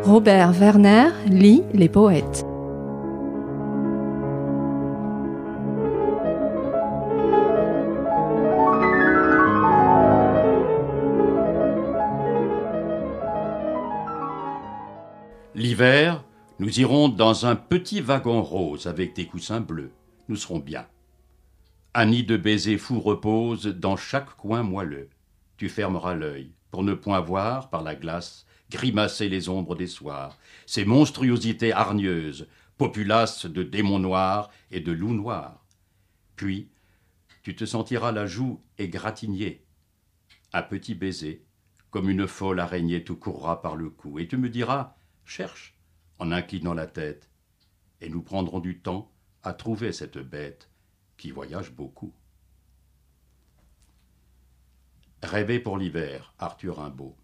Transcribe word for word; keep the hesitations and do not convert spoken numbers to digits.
Robert Werner lit les poètes. L'hiver, nous irons dans un petit wagon rose avec des coussins bleus. Nous serons bien. Un nid de baisers fous repose dans chaque coin moelleux. Tu fermeras l'œil pour ne point voir, par la glace, grimacer les ombres des soirs, ces monstruosités hargneuses, populaces de démons noirs et de loups noirs. Puis, tu te sentiras la joue égratignée. Un petit baiser, comme une folle araignée, te courra par le cou, et tu me diras « Cherche » en inclinant la tête, et nous prendrons du temps à trouver cette bête qui voyage beaucoup. Rêver pour l'hiver, Arthur Rimbaud.